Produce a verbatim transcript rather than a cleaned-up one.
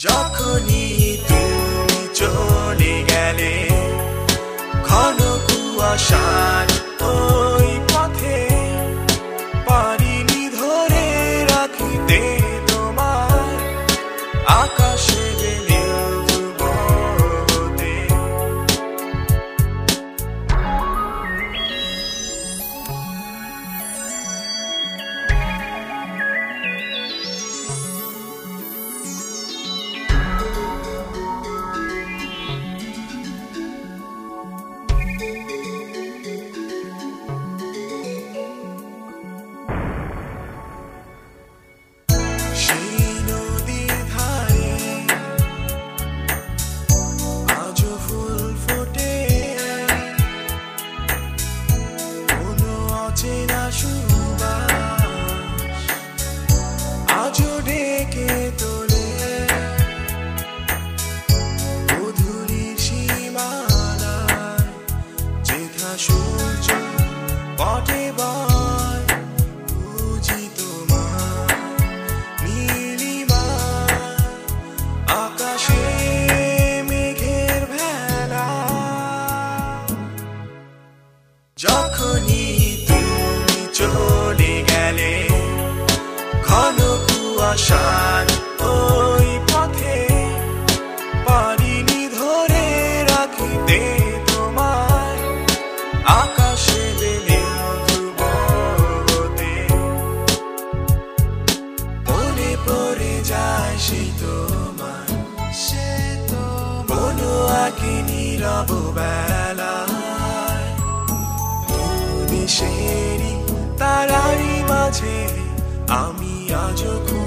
যখনই তুমি চলে গেলে ঘন কুয়াশার ওই পথে পারিনি ধরে রাখিতে তোমার আকাশে নীল ধ্রুবতে। যখনই তুমি চলে গেলে ঘন কুয়াশার ওই পথে পারিনি ধরে রাখিতে তোমার আকাশে নীল ধ্রুবতে। মনে পড়ে যায় সেই তোমার সে তো কোনো আঁকি নীরব বেলা দেশেরই তারারই মাঝে আমি আজও